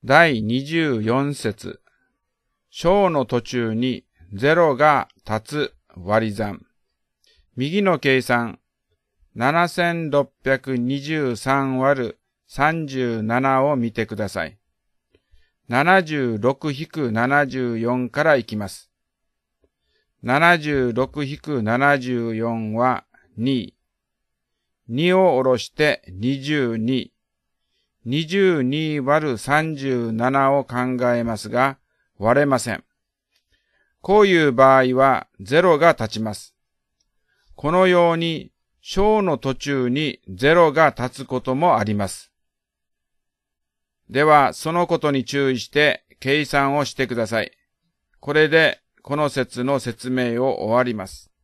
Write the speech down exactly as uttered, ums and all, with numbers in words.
だいにじゅうよん節。小の途中にゼロが立つ割り算。右の計算。ななせんろっぴゃくにじゅうさんわるさんじゅうななを見てください。ななじゅうろくひくななじゅうよんからいきます。ななじゅうろくひくななじゅうよんはに。にを下ろしてにじゅうに。にじゅうにわるさんじゅうななを考えますが、割れません。こういう場合はゼロが立ちます。このように小の途中にゼロが立つこともあります。では、そのことに注意して計算をしてください。これでこの節の説明を終わります。